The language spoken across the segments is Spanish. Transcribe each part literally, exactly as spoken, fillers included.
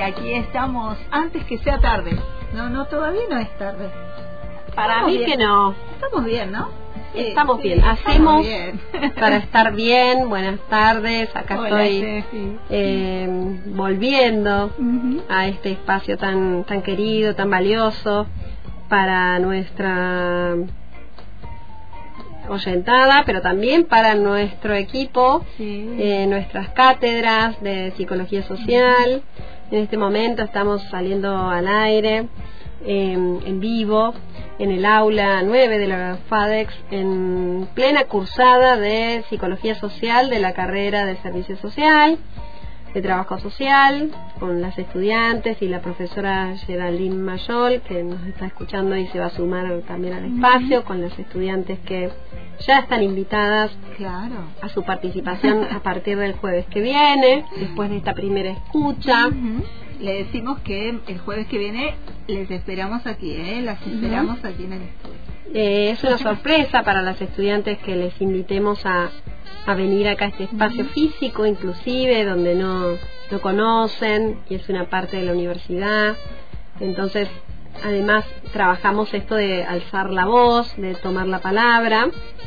aquí estamos antes que sea tarde. No, no, todavía no es tarde. Para Estamos mí bien. que no. Estamos bien, ¿no? Sí, Estamos sí, bien. estamos Hacemos bien. para estar bien. Buenas tardes. Acá Hola, estoy Ceci. eh, volviendo Uh-huh. a este espacio tan tan querido, tan valioso para nuestra oyentada, pero también para nuestro equipo, Sí. eh, nuestras cátedras de psicología social. En este momento estamos saliendo al aire, eh, en vivo, en el aula nueve de la FADEX, en plena cursada de psicología social de la carrera de servicio social, de trabajo social, con las estudiantes y la profesora Geraldine Mayol, que nos está escuchando y se va a sumar también al espacio, con las estudiantes que ya están invitadas Claro. a su participación a partir del jueves que viene, después de esta primera escucha. Uh-huh. Le decimos que el jueves que viene les esperamos aquí, ¿eh? Las esperamos uh-huh. aquí en el estudio. Eh, es una sorpresa para las estudiantes que les invitemos a, a venir acá a este espacio uh-huh. físico, inclusive, donde no, no conocen, y es una parte de la universidad. Entonces, además, trabajamos esto de alzar la voz, de tomar la palabra.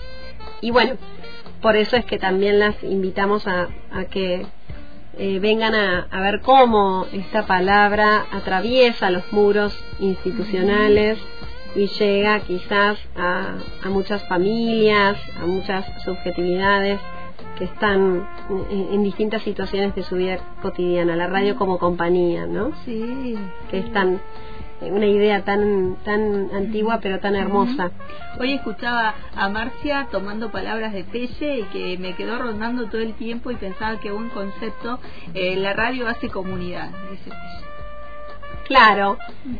Y bueno, por eso es que también las invitamos a, a que eh, vengan a, a ver cómo esta palabra atraviesa los muros institucionales y llega quizás a, a muchas familias, a muchas subjetividades que están en, en distintas situaciones de su vida cotidiana. La radio como compañía, ¿no? Sí. Que es tan, una idea tan tan antigua pero tan hermosa. Hoy escuchaba a Marcia tomando palabras de Pelle y que me quedó rondando todo el tiempo y pensaba que un concepto, eh, la radio hace comunidad, dice Pelle. Claro,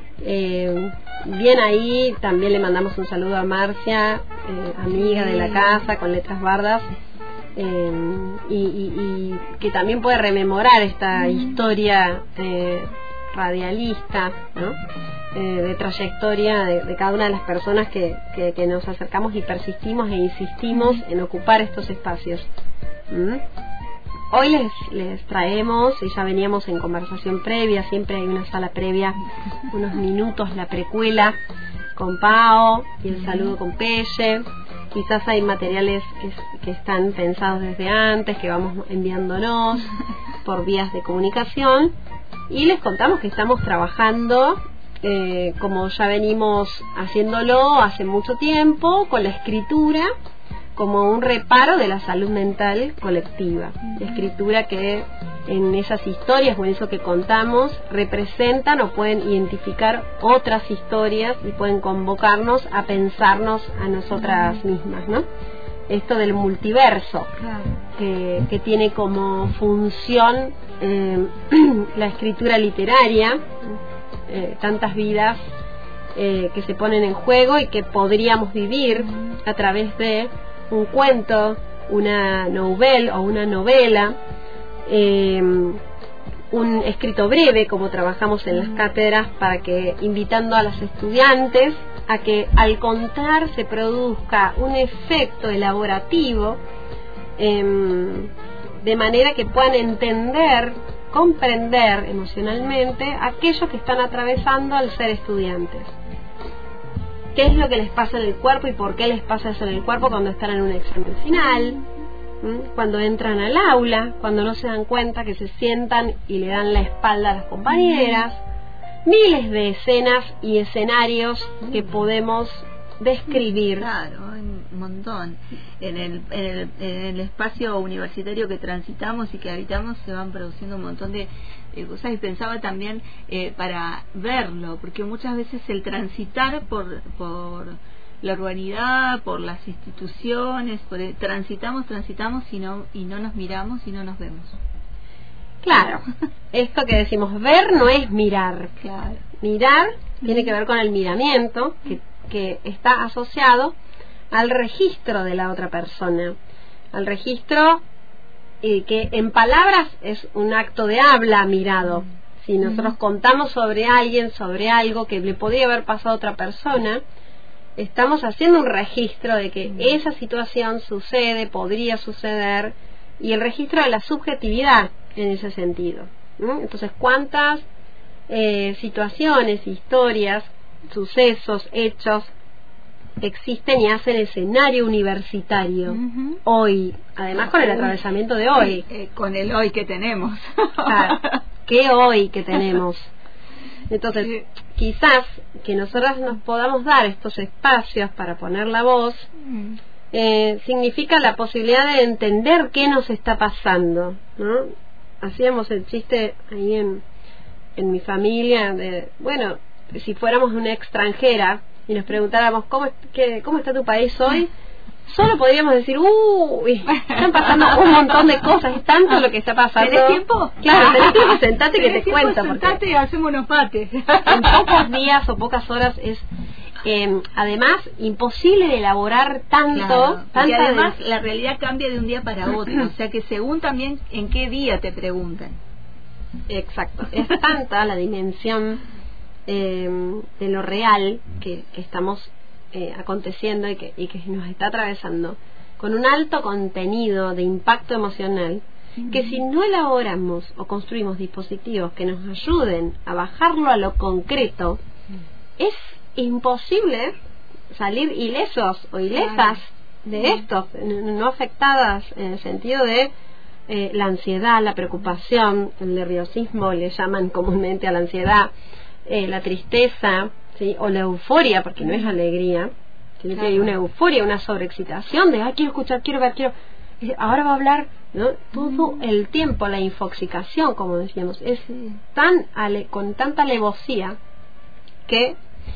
eh, bien ahí, también le mandamos un saludo a Marcia, eh, amiga de la casa, con letras bardas, eh, y, y, y que también puede rememorar esta historia eh, radialista, ¿no? Eh, de trayectoria de, de cada una de las personas que, que, que nos acercamos y persistimos e insistimos en ocupar estos espacios. ¿Mm? Hoy les, les traemos, y ya veníamos en conversación previa, siempre hay una sala previa, unos minutos, la precuela con Pao y el saludo con Pelle. Quizás hay materiales que, que están pensados desde antes, que vamos enviándonos por vías de comunicación. Y les contamos que estamos trabajando, eh, como ya venimos haciéndolo hace mucho tiempo, con la escritura como un reparo de la salud mental colectiva. La escritura que en esas historias o en eso que contamos representan o pueden identificar otras historias y pueden convocarnos a pensarnos a nosotras mismas, ¿no? Esto del multiverso, Claro. que, que tiene como función eh, la escritura literaria, eh, tantas vidas eh, que se ponen en juego y que podríamos vivir a través de un cuento, una novela o una novela, eh, un escrito breve, como trabajamos en las cátedras, para que, invitando a las estudiantes a que al contar se produzca un efecto elaborativo, eh, de manera que puedan entender, comprender emocionalmente aquello que están atravesando al ser estudiantes. ¿Qué es lo que les pasa en el cuerpo y por qué les pasa eso en el cuerpo cuando están en un examen final? ¿Mm? Cuando entran al aula, cuando no se dan cuenta que se sientan y le dan la espalda a las compañeras. Miles de escenas y escenarios que podemos describir. Claro, un montón. En el, en el, en el espacio universitario que transitamos y que habitamos se van produciendo un montón de eh, cosas, y pensaba también eh, para verlo, porque muchas veces el transitar por, por la urbanidad, por las instituciones, por el, transitamos, transitamos y no, y no nos miramos y no nos vemos. Claro, esto que decimos ver no es mirar. Claro. Mirar tiene que ver con el miramiento, que, que está asociado al registro de la otra persona, al registro eh, que en palabras es un acto de habla mirado. Si nosotros contamos sobre alguien, sobre algo que le podría haber pasado a otra persona, estamos haciendo un registro de que esa situación sucede, podría suceder, y el registro de la subjetividad en ese sentido, ¿no? Entonces, ¿cuántas eh, situaciones, historias, sucesos, hechos, existen y hacen escenario universitario uh-huh. hoy, además con el atravesamiento de hoy. Eh, con el hoy que tenemos. Claro, ¿qué hoy que tenemos? Entonces, sí. quizás que nosotras nos podamos dar estos espacios para poner la voz, uh-huh. eh, significa la posibilidad de entender qué nos está pasando, ¿no? Hacíamos el chiste ahí en, en mi familia de, bueno, si fuéramos una extranjera y nos preguntáramos cómo, qué, cómo está tu país hoy, solo podríamos decir, uy, están pasando un montón de cosas, es tanto lo que está pasando. ¿Tenés tiempo? Claro, tenés tiempo, sentate que te cuento. Sentate y hacemos unos pates. En pocos días o pocas horas es, eh, además, imposible de elaborar tanto. Claro, y además de... la realidad cambia de un día para otro, o sea que según también en qué día te preguntan. Exacto, es tanta la dimensión eh, de lo real que, que estamos eh, aconteciendo y que, y que nos está atravesando, con un alto contenido de impacto emocional, mm. que si no elaboramos o construimos dispositivos que nos ayuden a bajarlo a lo concreto, mm. es imposible salir ilesos o ilesas claro. de mm. esto, no afectadas en el sentido de eh, la ansiedad, la preocupación, el nerviosismo, le llaman comúnmente a la ansiedad, eh, la tristeza, ¿sí? O la euforia, porque no es alegría, sino claro. que hay una euforia, una sobreexcitación de, ah, quiero escuchar, quiero ver, quiero, ahora va a hablar, ¿no? Todo mm. el tiempo, la infoxicación, como decíamos, es tan ale, con tanta alevosía que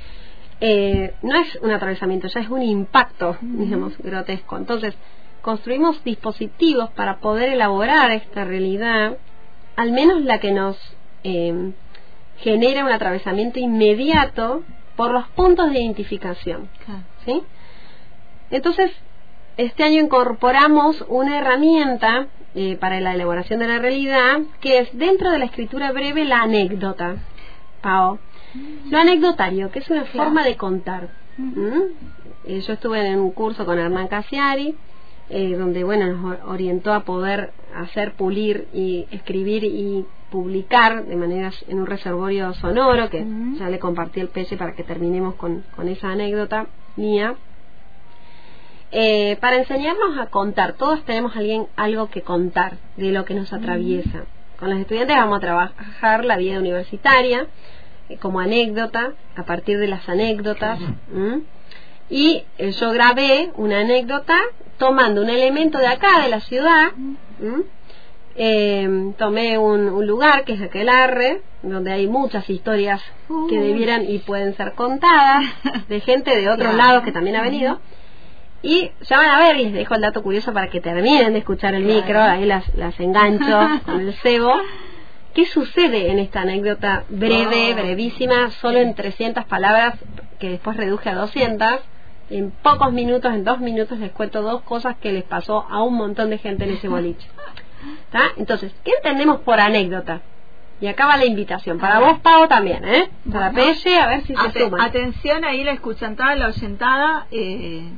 eh, no es un atravesamiento, ya es un impacto, mm. digamos, grotesco. Entonces, construimos dispositivos para poder elaborar esta realidad, al menos la que nos eh, genera un atravesamiento inmediato por los puntos de identificación, claro. ¿sí? Entonces, este año incorporamos una herramienta eh, para la elaboración de la realidad, que es dentro de la escritura breve la anécdota, Pao. Mm. Lo anecdotario, que es una claro. forma de contar. Mm. ¿Mm? Eh, yo estuve en un curso con Hernán Casiari, eh, donde bueno nos orientó a poder hacer, pulir y escribir y publicar de manera en un reservorio sonoro, que uh-huh. ya le compartí el pelle para que terminemos con, con esa anécdota mía, eh, para enseñarnos a contar. Todos tenemos alguien algo que contar de lo que nos atraviesa. Uh-huh. Con los estudiantes vamos a trabajar la vida universitaria eh, como anécdota, a partir de las anécdotas. Uh-huh. Y eh, yo grabé una anécdota tomando un elemento de acá, de la ciudad. Uh-huh. Eh, tomé un, un lugar que es Aquelarre, donde hay muchas historias uh. que debieran y pueden ser contadas, de gente de otros claro. lados que también ha venido. Y ya van a ver, y les dejo el dato curioso para que terminen de escuchar el claro. micro, ahí las, las engancho con el cebo. ¿Qué sucede en esta anécdota breve, oh. brevísima, solo en trescientas palabras, que después reduje a doscientas? En pocos minutos, en dos minutos, les cuento dos cosas que les pasó a un montón de gente en ese boliche. ¿Tá? Entonces, ¿qué entendemos por anécdota? Y acá va la invitación, para vos, Pau, también, ¿eh? Para bueno, Pelle, a ver si se suman. Atención ahí, la escuchantada, la oyentada, eh,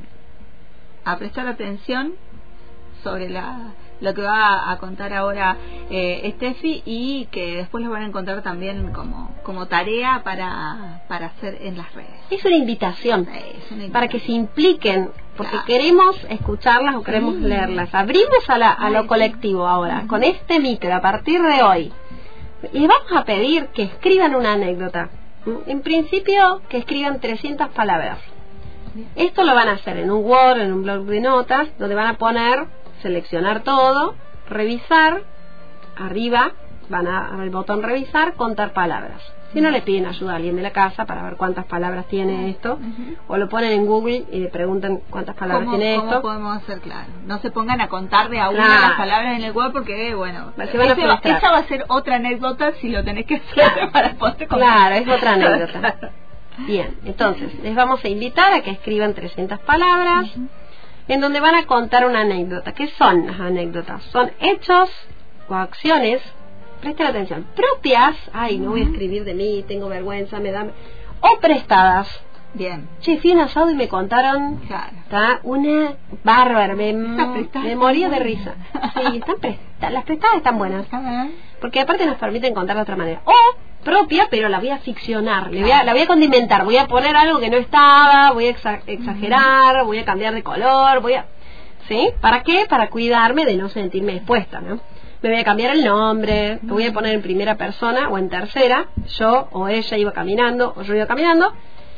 a prestar atención sobre la lo que va a contar ahora eh, Steffi, y que después lo van a encontrar también como como tarea para para hacer en las redes. Es una invitación, sí, es una invitación. Para que se impliquen, porque claro. queremos escucharlas o queremos sí. leerlas. Abrimos a, la, a lo colectivo ahora, con este micro, a partir de hoy. Les vamos a pedir que escriban una anécdota. En principio, que escriban trescientas palabras. Esto lo van a hacer en un Word, en un blog de notas, donde van a poner, seleccionar todo, revisar, arriba van a ver el botón revisar, contar palabras. Si no, le piden ayuda a alguien de la casa para ver cuántas palabras tiene esto, uh-huh. o lo ponen en Google y le preguntan cuántas palabras ¿Cómo, tiene ¿cómo esto. ¿Cómo podemos hacer? Claro, no se pongan a contar de a una claro. las palabras en el Word, porque bueno, se van a esa, esa va a ser otra anécdota si lo tenés que hacer claro. para poder claro, es otra anécdota. Claro. Bien, entonces les vamos a invitar a que escriban trescientas palabras, uh-huh. en donde van a contar una anécdota. ¿Qué son las anécdotas? Son hechos o acciones, presten atención, propias, ay, no voy a escribir de mí, tengo vergüenza, me da, o prestadas. Bien. Che, fui a un asado y me contaron, claro. está una bárbara, me, me moría de risa. Sí, están prestadas, las prestadas están buenas, porque aparte nos permiten contar de otra manera. O propia, pero la voy a ficcionar, le voy a, la voy a condimentar, voy a poner algo que no estaba, voy a exa exagerar, voy a cambiar de color, voy a... ¿Sí? ¿Para qué? Para cuidarme de no sentirme expuesta, ¿no? Me voy a cambiar el nombre, lo voy a poner en primera persona o en tercera, yo o ella iba caminando o yo iba caminando,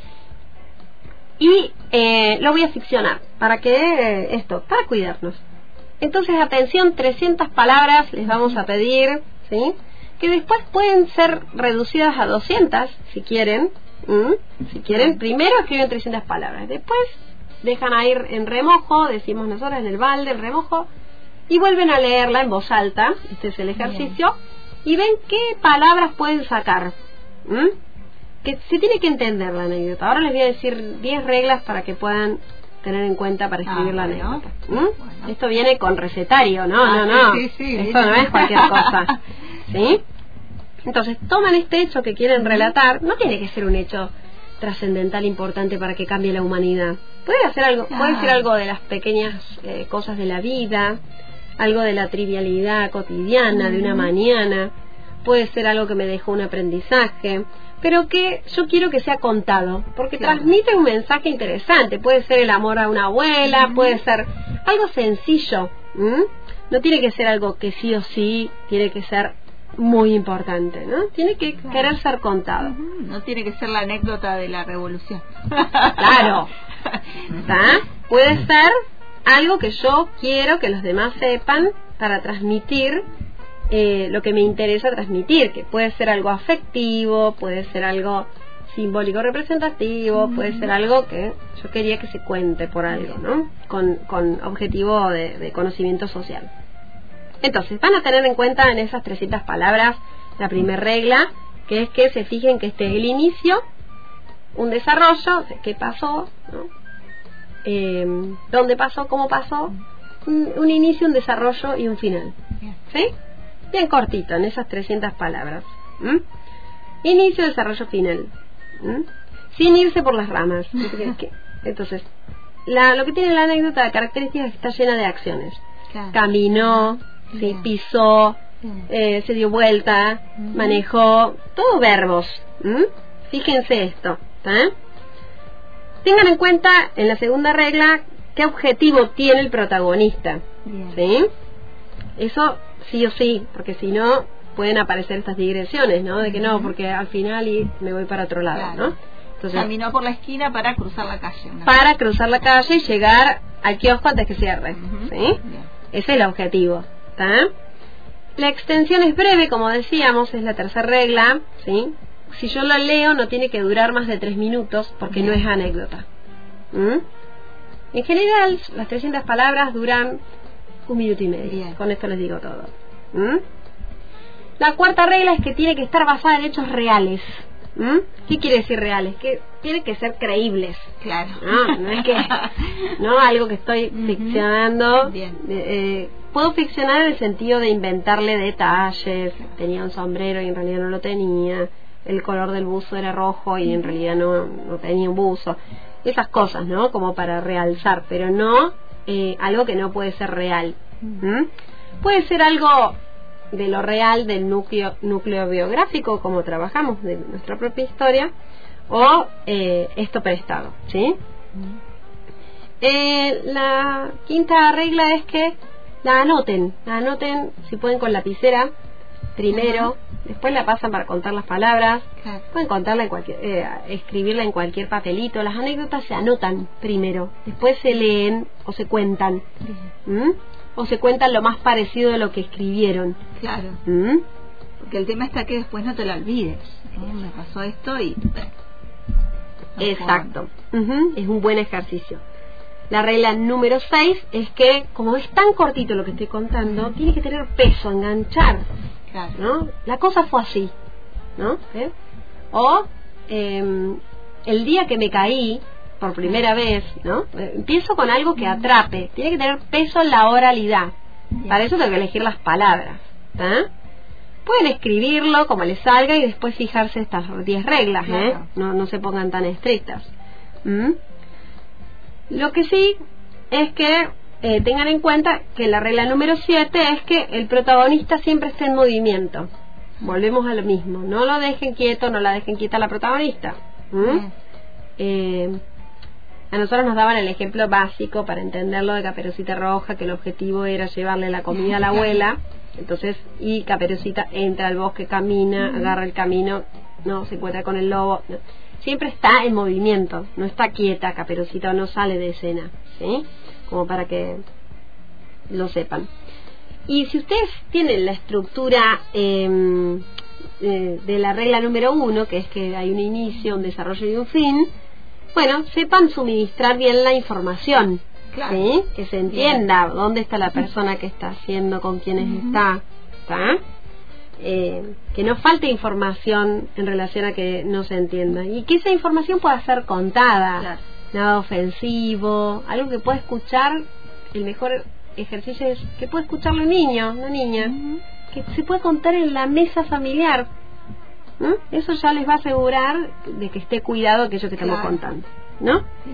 y eh, lo voy a ficcionar. ¿Para qué? Eh, esto, para cuidarnos. Entonces, atención, trescientas palabras les vamos a pedir, ¿sí? Que después pueden ser reducidas a doscientas, si quieren. ¿Mm? Si quieren, primero escriben trescientas palabras, después dejan a ir en remojo, decimos nosotros, en el balde, el remojo, y vuelven a leerla en voz alta. Este es el ejercicio. Bien. Y ven qué palabras pueden sacar. ¿Mm? Que se tiene que entender la anécdota. Ahora les voy a decir diez reglas para que puedan tener en cuenta para escribir ah, la bueno. anécdota. ¿Mm? Bueno. Esto viene con recetario, no, ah, no, no. Sí, sí, Esto no es cualquier cosa. ¿Sí? Entonces, toman este hecho que quieren relatar. No tiene que ser un hecho trascendental importante para que cambie la humanidad. Puede hacer algo, ah. puede ser algo de las pequeñas eh, cosas de la vida, algo de la trivialidad cotidiana uh-huh. de una mañana. Puede ser algo que me dejó un aprendizaje, pero que yo quiero que sea contado, porque claro. transmite un mensaje interesante. Puede ser el amor a una abuela, uh-huh. puede ser algo sencillo. ¿Mm? No tiene que ser algo que sí o sí tiene que ser muy importante, ¿no? Tiene que claro. querer ser contado. Uh-huh. No tiene que ser la anécdota de la revolución. Claro. ¿Está? Puede ser algo que yo quiero que los demás sepan para transmitir eh, lo que me interesa transmitir, que puede ser algo afectivo, puede ser algo simbólico representativo, uh-huh. puede ser algo que yo quería que se cuente por algo, ¿no? Con, con objetivo de, de conocimiento social. Entonces, van a tener en cuenta en esas trescientas palabras la primera regla, que es que se fijen que este es el inicio, un desarrollo, qué pasó, ¿no? Eh, dónde pasó, cómo pasó, un, un inicio, un desarrollo y un final. ¿Sí? Bien cortito, en esas trescientas palabras. ¿Mm? Inicio, desarrollo, final. ¿Mm? Sin irse por las ramas. Entonces, la, lo que tiene la anécdota de características es que está llena de acciones. Claro. Caminó, sí, pisó, eh, se dio vuelta, uh-huh. manejó, todo verbos. ¿Mm? Fíjense esto. ¿eh? Tengan en cuenta en la segunda regla qué objetivo tiene el protagonista. Bien. ¿Sí? Eso sí o sí, porque si no pueden aparecer estas digresiones, ¿no? De que no, porque al final y me voy para otro lado, claro. ¿no? Entonces, caminó por la esquina para cruzar la calle. Para cruzar la calle y llegar al kiosco antes que cierre. Uh-huh. ¿Sí? Bien. Ese es el objetivo. ¿Está? La extensión es breve, como decíamos, es la tercera regla. ¿Sí? Si yo lo leo no tiene que durar más de tres minutos porque Bien. no es anécdota. ¿Mm? En general, las trescientas palabras duran un minuto y medio. Bien. Con esto les digo todo. ¿Mm? La cuarta regla es que tiene que estar basada en hechos reales. ¿Mm? ¿Qué quiere decir reales? Que tiene que ser creíbles. Claro. No, no es que no algo que estoy uh-huh. ficcionando. Bien. Eh, puedo ficcionar en el sentido de inventarle detalles. Tenía un sombrero y en realidad no lo tenía. El color del buzo era rojo y en realidad no, no tenía un buzo. Esas cosas, ¿no? Como para realzar, pero no eh, algo que no puede ser real. ¿Mm? Puede ser algo de lo real, del núcleo núcleo biográfico, como trabajamos, de nuestra propia historia, o eh, esto prestado, ¿sí? Mm. Eh, la quinta regla es que la anoten, la anoten si pueden con lapicera primero, uh-huh. después la pasan para contar las palabras, claro. pueden contarla en cualquier, eh, escribirla en cualquier papelito. Las anécdotas se anotan primero, después se leen o se cuentan. ¿Mm? O se cuentan lo más parecido de lo que escribieron. Claro. ¿Mm? Porque el tema está que después no te lo olvides. ¿no? Me pasó esto y... No Exacto. Uh-huh. Es un buen ejercicio. La regla número seis es que, como es tan cortito lo que estoy contando, uh-huh. tiene que tener peso, enganchar. Claro. ¿No? La cosa fue así, ¿no? ¿Eh? O eh, el día que me caí por primera vez, ¿no? Eh, empiezo con algo que atrape. Tiene que tener peso en la oralidad. Bien. Para eso tengo que elegir las palabras. ¿eh? Pueden escribirlo como les salga y después fijarse estas diez reglas, claro. ¿eh? No, no se pongan tan estrictas. ¿Mm? Lo que sí es que Eh, tengan en cuenta que la regla número siete es que el protagonista siempre esté en movimiento. volvemos a lo mismo, no lo dejen quieto, no la dejen quieta a la protagonista. ¿Mm? Eh, a nosotros nos daban el ejemplo básico para entenderlo de Caperucita Roja, que el objetivo era llevarle la comida a la abuela. Entonces, y Caperucita entra al bosque, camina, agarra el camino, no se encuentra con el lobo, no. Siempre está en movimiento, no está quieta Caperucita, no sale de escena, ¿sí? Como para que lo sepan. Y si ustedes tienen la estructura eh, eh, de la regla número uno, que es que hay un inicio, un desarrollo y un fin, bueno, sepan suministrar bien la información. Claro. ¿Sí? Que se entienda bien dónde está la persona que está haciendo, con quiénes uh-huh. está, ¿está? Eh, que no falte información en relación a que no se entienda y que esa información pueda ser contada, claro. Nada ofensivo, algo que pueda escuchar. El mejor ejercicio es que pueda escucharlo un niño, una niña, uh-huh. que se puede contar en la mesa familiar. ¿No? Eso ya les va a asegurar de que esté cuidado aquello que estamos claro. contando, ¿no? Sí.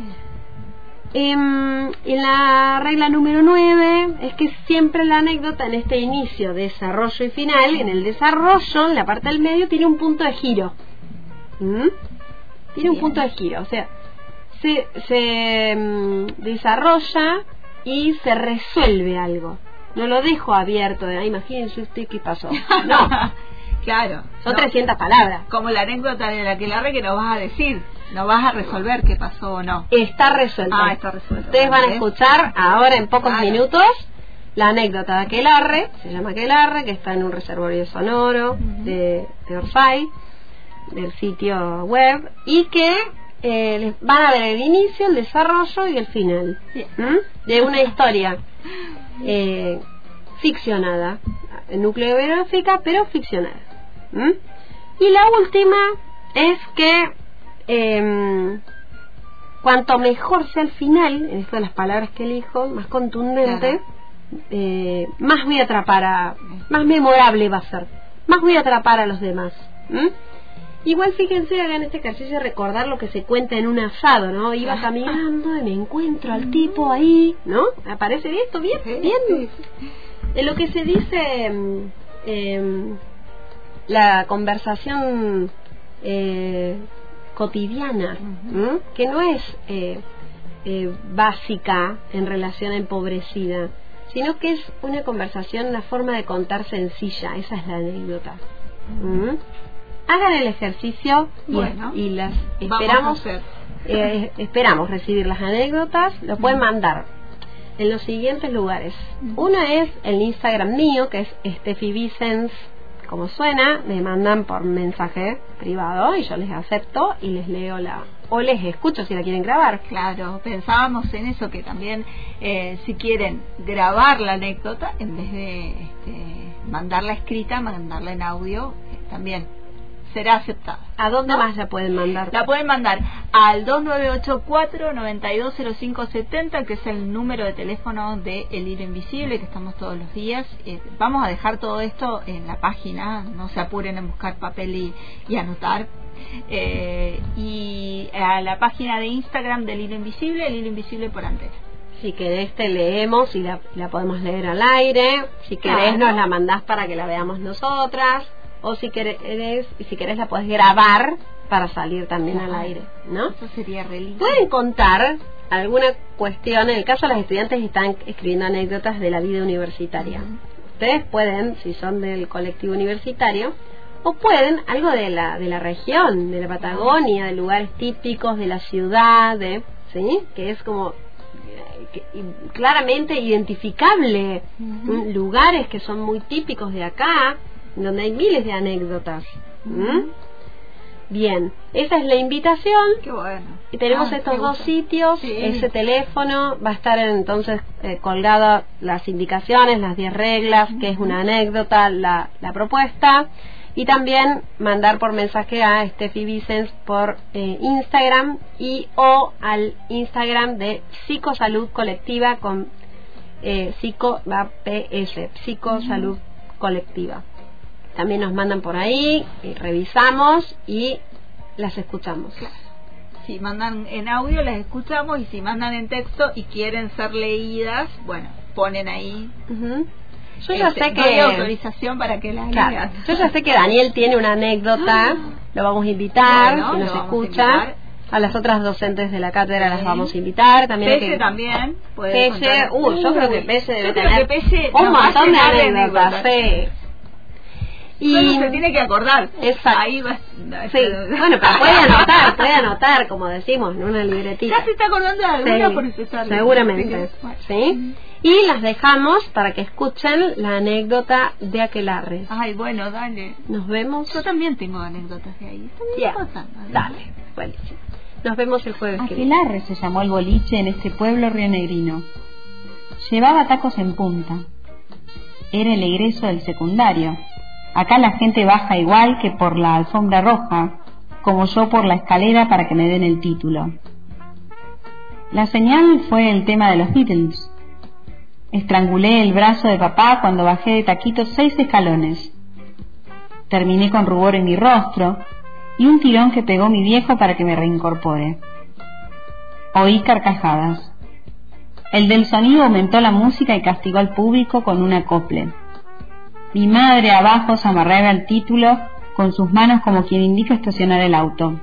En la regla número nueve es que siempre la anécdota en este inicio, desarrollo y final, en el desarrollo, en la parte del medio, tiene un punto de giro. ¿Mm? Tiene un punto de giro, o sea, se, se um, desarrolla y se resuelve algo. No lo dejo abierto de, ah, imagínense usted qué pasó. No, claro. Son no. trescientas palabras. Como la anécdota de la que la re que nos vas a decir. No vas a resolver qué pasó o no. Está resuelto. Ah, está resuelto. Ustedes van a escuchar ahora en pocos claro. minutos la anécdota de Aquelarre, se llama Aquelarre, que está en un reservorio sonoro uh-huh. de, de Orsay, del sitio web, y que eh, les van a ver el inicio, el desarrollo y el final ¿Mm? de una historia eh, ficcionada, núcleo biográfica, pero ficcionada. ¿Mm? Y la última es que eh, cuanto mejor sea el final, en esto de las palabras que elijo, más contundente, claro. eh, más voy a atrapar a, más memorable va a ser, más voy a atrapar a los demás. ¿Mm? Igual fíjense, hagan este ejercicio de recordar lo que se cuenta en un asado, ¿no? Iba caminando y me encuentro al tipo ahí, ¿no? ¿Aparece esto? Bien, bien. De lo que se dice eh, la conversación eh, cotidiana, ¿no? Que no es eh, eh, básica en relación a empobrecida, sino que es una conversación, una forma de contar sencilla. Esa es la anécdota. ¿Mm? Hagan el ejercicio y, bueno, y las esperamos eh, esperamos recibir las anécdotas. Lo pueden mandar en los siguientes lugares. Uno es el Instagram mío, que es Steffi Vicens, como suena. Me mandan por mensaje privado y yo les acepto y les leo la, o les escucho si la quieren grabar. Claro, pensábamos en eso, que también eh, si quieren grabar la anécdota en vez de este, mandarla escrita, mandarla en audio eh, también será aceptada. ¿A dónde ¿no? más la pueden mandar? La pueden mandar al dos nueve ocho cuatro, nueve dos cero cinco siete cero, que es el número de teléfono de El Hilo Invisible, que estamos todos los días. Eh, vamos a dejar todo esto en la página, no se apuren en buscar papel y, y anotar. Eh, y a la página de Instagram del Hilo Invisible, El Hilo Invisible por Antena. Si querés te leemos y la, la podemos leer al aire. Si querés claro. nos la mandás para que la veamos nosotras. O si querés, y si querés la podés grabar para salir también claro. al aire, ¿no? Eso sería re lindo. Pueden contar alguna cuestión. En el caso de los estudiantes están escribiendo anécdotas de la vida universitaria. Uh-huh. Ustedes pueden, si son del colectivo universitario, o pueden algo de la de la región, de la Patagonia, de lugares típicos de la ciudad, de, ¿sí? Que es como que, claramente identificable, uh-huh. lugares que son muy típicos de acá, donde hay miles de anécdotas. ¿Mm? Bien, esa es la invitación. Qué bueno. Y tenemos ah, estos dos sitios, sí. Ese teléfono va a estar entonces eh, colgado las indicaciones, las diez reglas, uh-huh. que es una anécdota, la, la propuesta, y también mandar por mensaje a Steffi Vicens por eh, Instagram y o al Instagram de Psicosalud Colectiva con eh, Psico va P S, Psicosalud uh-huh. Colectiva. También nos mandan por ahí, y revisamos y las escuchamos. Claro. Si mandan en audio las escuchamos, y si mandan en texto y quieren ser leídas, bueno, ponen ahí. Uh-huh. Yo ya este, sé que doy autorización para que la claro, leas. yo ya sé que Daniel tiene una anécdota, ah, lo vamos a invitar, bueno, si nos lo escucha. vamos a, a las otras docentes de la cátedra sí. las vamos a invitar. También Pese que, también. Pese, uh, yo creo que Pese debe tener Pese un montón de anécdotas. Sí. Y solo se tiene que acordar. Exacto. Ahí va. Sí. Bueno, pero puede anotar, puede anotar, como decimos, en una libretita. Ya se está acordando de alguna sí, por eso está seguramente. ¿Sí? Y las dejamos para que escuchen la anécdota de Aquelarre. Ay, bueno, dale. Nos vemos. Yo también tengo anécdotas de ahí. Yeah. Dale, buenísimo. Nos vemos el jueves. Aquelarre se llamó el boliche en este pueblo rionegrino. Llevaba tacos en punta. Era el egreso del secundario. Acá la gente baja igual que por la alfombra roja, como yo por la escalera para que me den el título. La señal fue el tema de los Beatles. Estrangulé el brazo de papá cuando bajé de taquito seis escalones. Terminé con rubor en mi rostro y un tirón que pegó mi viejo para que me reincorpore. Oí carcajadas. El del sonido aumentó la música y castigó al público con un acople. Mi madre abajo se amarraba el título con sus manos como quien indica estacionar el auto.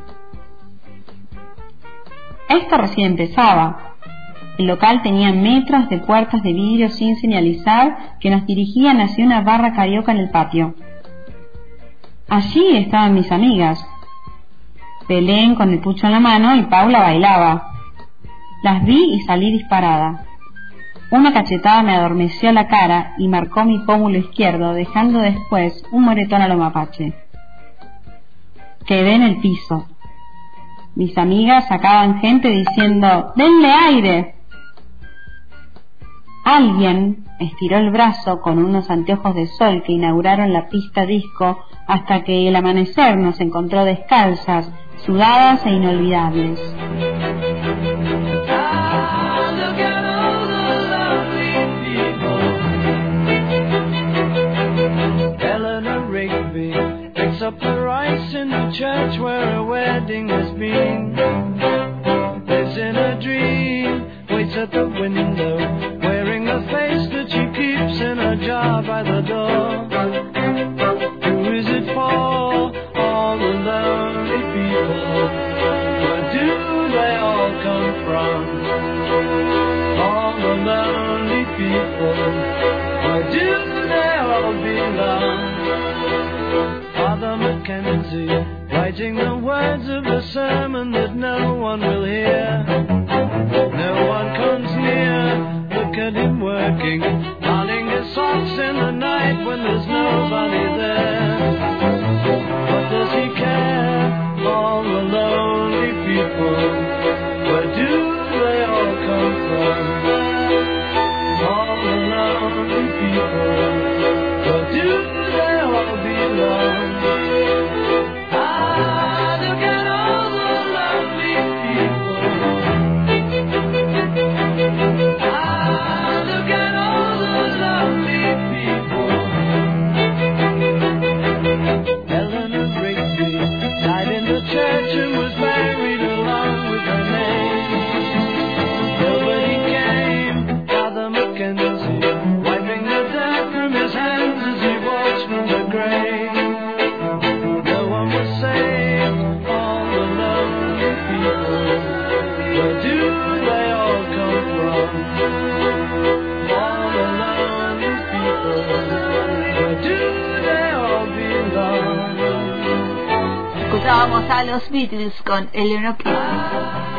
Esto recién empezaba. El local tenía metros de puertas de vidrio sin señalizar que nos dirigían hacia una barra carioca en el patio. Allí estaban mis amigas. Belén con el pucho en la mano y Paula bailaba. Las vi y salí disparada. Una cachetada me adormeció la cara y marcó mi pómulo izquierdo, dejando después un moretón a lo mapache. Quedé en el piso. Mis amigas sacaban gente diciendo ¡denle aire! Alguien estiró el brazo con unos anteojos de sol que inauguraron la pista disco hasta que el amanecer nos encontró descalzas, sudadas e inolvidables. Up the rice in the church where a wedding has been. Lives in a dream, waits at the window, wearing a face that she keeps in a jar by the door. Who is it for? All the lonely people. Where do they all come from? All the lonely people. Where do they all belong? Father Mackenzie, writing the words of the sermon that no one will hear. No one comes near, look at him working, darning his socks in the night when there's nobody there. What does he care? All the lonely people, where do they all come from? All the lonely people, where do they all belong? Escuchábamos a los Beatles con Eleanor Rigby.